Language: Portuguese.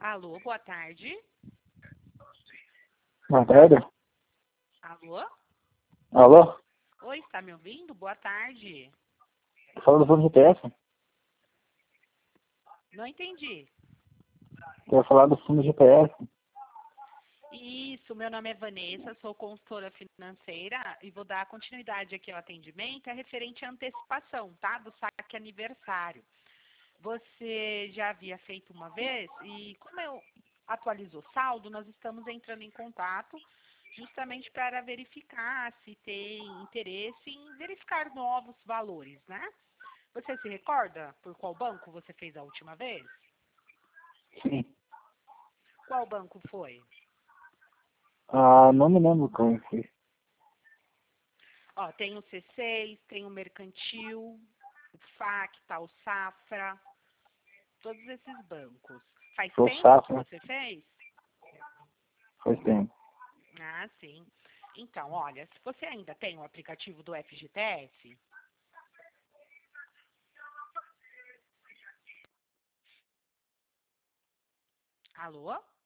Alô, boa tarde. Boa tarde. Alô? Alô? Oi, está me ouvindo? Boa tarde. Fala do fundo de GPS. Não entendi. Quero falar do fundo de GPS. Isso, meu nome é Vanessa, sou consultora financeira e vou dar continuidade aqui ao atendimento, é referente à antecipação, tá? Do saque aniversário. Você já havia feito uma vez e como eu atualizo o saldo, nós estamos entrando em contato justamente para verificar se tem interesse em verificar novos valores, né? Você se recorda por qual banco você fez a última vez? Sim. Qual banco foi? Não me lembro qual foi. Ó, tem o C6, tem o Mercantil, o FAC, o Safra, todos esses bancos. Faz Foi o tempo que Safra. você fez? Faz tempo. Ah, sim. Então, olha, se você ainda tem o aplicativo do FGTS... Alô?